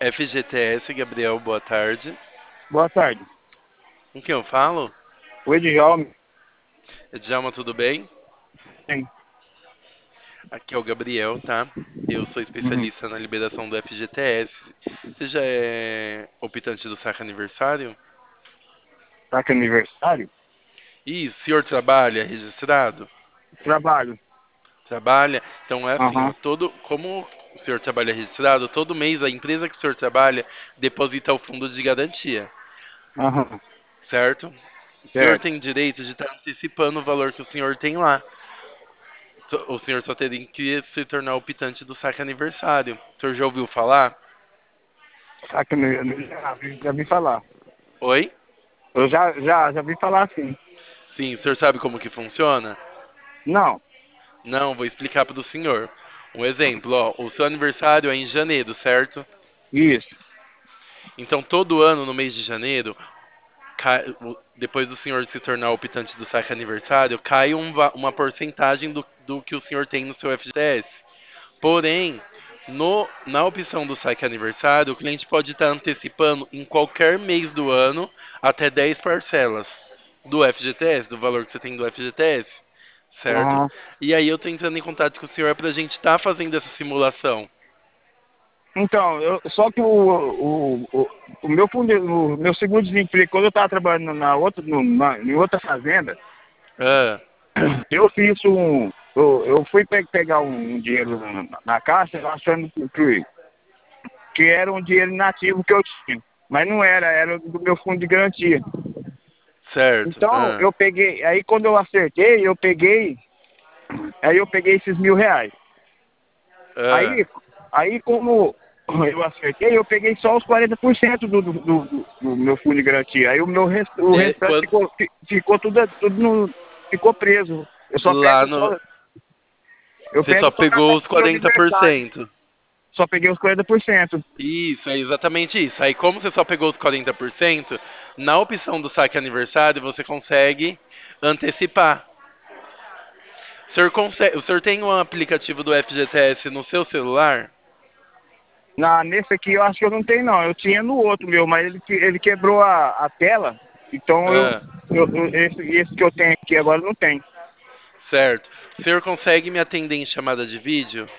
FGTS, Gabriel, boa tarde. Boa tarde. Com quem eu falo? Oi, Djalma. Djalma, tudo bem? Sim. Aqui é o Gabriel, tá? Eu sou Uhum. especialista na liberação do FGTS. Você já é optante do saque aniversário? Tá que é aniversário? E o senhor trabalha registrado? Trabalho. Trabalha? Então é assim, ó, Aham. como o senhor trabalha registrado, todo mês a empresa que o senhor trabalha deposita o fundo de garantia, Aham. certo? O senhor Certo. tem direito de estar antecipando o valor que o senhor tem lá. O senhor só teria que se tornar optante do saque aniversário. O senhor já ouviu falar? Tá que já vi falar. Oi? Eu já vi falar sim. Sim, o senhor sabe como que funciona? Não. Não, vou explicar para o senhor. Um exemplo, ó, o seu aniversário é em janeiro, certo? Isso. Então todo ano, no mês de janeiro, depois do senhor se tornar optante do saque aniversário, cai uma porcentagem do que o senhor tem no seu FGTS. Porém, na opção do saque aniversário, o cliente pode estar antecipando em qualquer mês do ano até 10 parcelas do FGTS, do valor que você tem do FGTS, certo? Aham. E aí eu estou entrando em contato com o senhor para a gente estar fazendo essa simulação. Então, só que o meu fundo, o meu seguro-desemprego, quando eu estava trabalhando na outra, em outra fazenda, Ah, eu fiz eu fui pegar um dinheiro na caixa achando que era um dinheiro inativo que eu tinha. Mas não era, era do meu fundo de garantia. certo. Então, Ah, eu peguei, aí quando eu acertei, aí eu peguei esses R$ 1.000. ah. Aí, aí como eu acertei, eu peguei só os 40% do meu fundo de garantia. Aí o restante Quando, ficou tudo ficou preso. lá no, Eu você só pego só na pegou festa os do meu aniversário. 40%. Só peguei os 40%. Isso, é exatamente isso. Aí, como você só pegou os 40%, na opção do saque aniversário, você consegue antecipar. O senhor tem um aplicativo do FGTS no seu celular? Nesse aqui eu acho que eu não tenho não. Eu tinha no outro meu, mas ele quebrou a tela. Então Ah, esse que eu tenho aqui agora não tem. certo. O senhor consegue me atender em chamada de vídeo?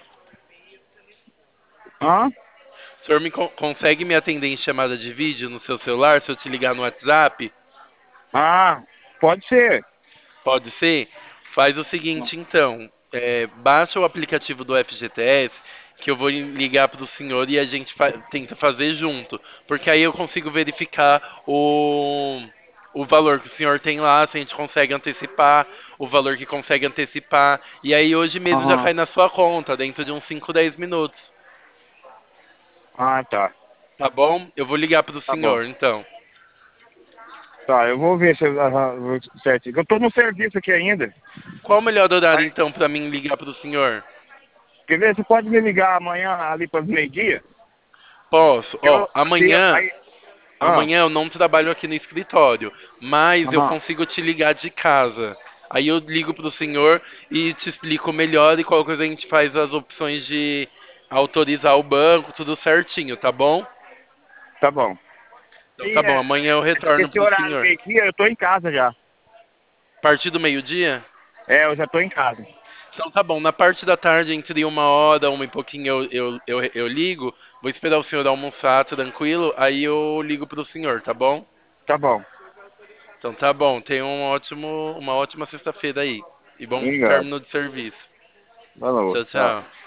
Hã? O senhor consegue me atender em chamada de vídeo no seu celular se eu te ligar no WhatsApp? Ah, pode ser. Pode ser? Faz o seguinte, então. Baixa o aplicativo do FGTS, que eu vou ligar para o senhor e a gente tenta fazer junto. Porque aí eu consigo verificar o valor que o senhor tem lá, se a gente consegue antecipar, o valor que consegue antecipar. E aí hoje mesmo já Aham. cai na sua conta, dentro de uns 5, 10 minutos. Ah, tá. Tá bom? Eu vou ligar para o Tá bom. senhor, então. Tá, eu vou ver se certo. Eu tô no serviço aqui ainda. Qual o melhor horário, Aí, então, para mim ligar para o senhor? quer ver? Você pode me ligar amanhã ali para meio-dia? Posso. Ó, amanhã. Aí, Amanhã eu não trabalho aqui no escritório, mas eu aham. consigo te ligar de casa. Aí eu ligo pro senhor e te explico melhor e qualquer coisa a gente faz as opções de autorizar o banco, tudo certinho, tá bom? Tá bom. Então E tá bom, amanhã eu retorno esse pro horário senhor. meio-dia eu tô em casa já. A partir do meio-dia? É, eu já tô em casa. Então tá bom, na parte da tarde, entre 1 hora, uma e pouquinho, eu ligo. Vou esperar o senhor almoçar tranquilo, aí eu ligo pro senhor, tá bom? Tá bom. Então tá bom, tenha uma ótima sexta-feira aí. E bom Obrigado. término de serviço. Falou. Tchau, Tchau. tchau.